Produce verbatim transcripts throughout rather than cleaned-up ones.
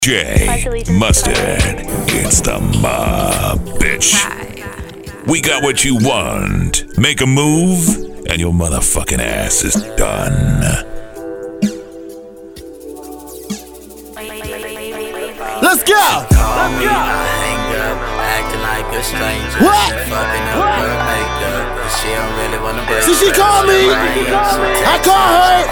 J Mustard, it's the mob, bitch. We got what you want. Make a move, and your motherfucking ass is done. Let's go! Call me, I hang up, acting like a stranger. What? She fucking up what? Her makeup, but she don't really wanna break. See, she called me. I call her.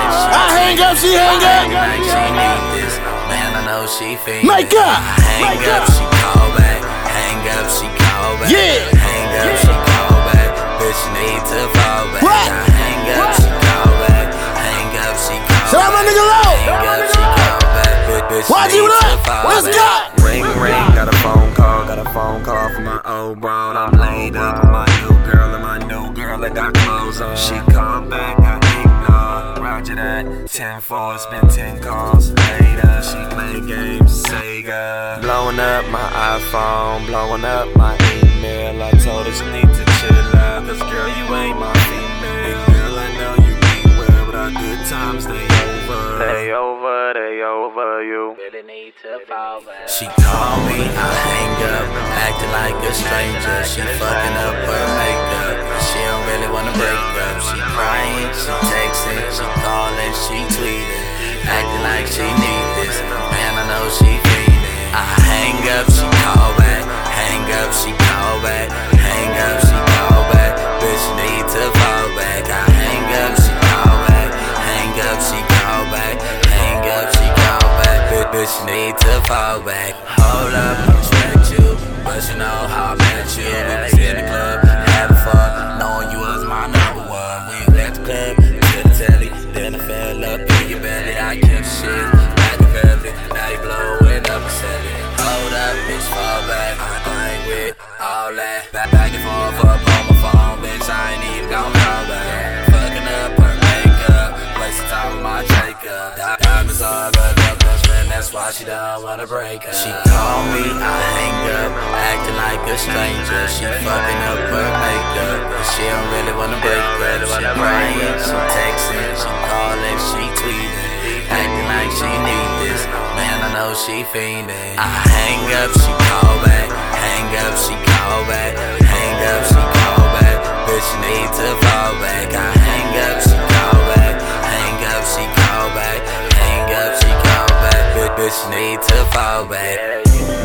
I hang up, she hang up. Like she need this, man, I know she fiend. Make up. Hang Make up, up. she call back. Hang up, she call back. Yeah. Hang up, she call back. Bitch, you need to fall back. What? I hang up, she call back. Hang up, she call back. Shout out my nigga Low. Hang up, she call back. Bitch, Why'd you need know? to fall Let's back. go. Ring, ring, got a phone call, got a phone call from my old broad. I'm laid up with my new girl, and my new girl that got clothes on. She called back, I ignored. Roger that, ten four, it's been ten calls later. She play games, Sega. Blowing up my iPhone, blowing up my email. I told her she need to chill out, cause girl, you ain't my female. Girl, I know you mean well, but our good times, they over. They over, they over you. Really need to fall back. She called me, I hang up, acting like a stranger. She fucking up her makeup, she don't really wanna break up. She crying, she texting, she calling, she tweeting, acting like she need this. Man, I know she fiending. I hang up, she call back. Hang up, she call back. Hang up, she call back. Bitch, need to fall back. I hang up, she call back. Hang up, she call back. Hang up, she call back. Bitch, bitch, need to fall back. Hold up, I respect you, but you know how I met you. We was in the club, having fun, knowing you was my number one. We left the club, to the telly, then I fell up in your belly. I kept shit like a velvet, now you blowing up a celly. Hold up, bitch, fall back. I ain't with all that. Back, back and forth up on my phone, bitch, I ain't even gon' call back. Fucking up her makeup, wasting time with my Jacob. Diamonds all rubbed up, best friend, that's why she don't wanna break up. She called me, I hang up, acting like a stranger. She fucking up her makeup, but she don't really wanna break up. She crying, she texting, she calling, she tweeting, acting like she need this. Man, I know she fiending. I hang up, she call back. Hang up, she call back. Hang up, she call back. Bitch, you need to fall back. I hang up, she call back. Hang up, she call back. Hang up, she call back. Bitch, bitch, you need to fall back.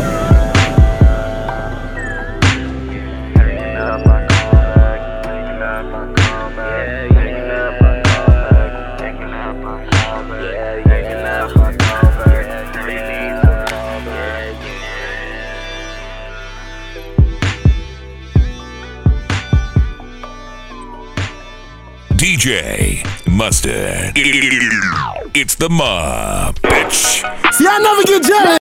D J Mustard, it's the mob, bitch. See, I never get jealous.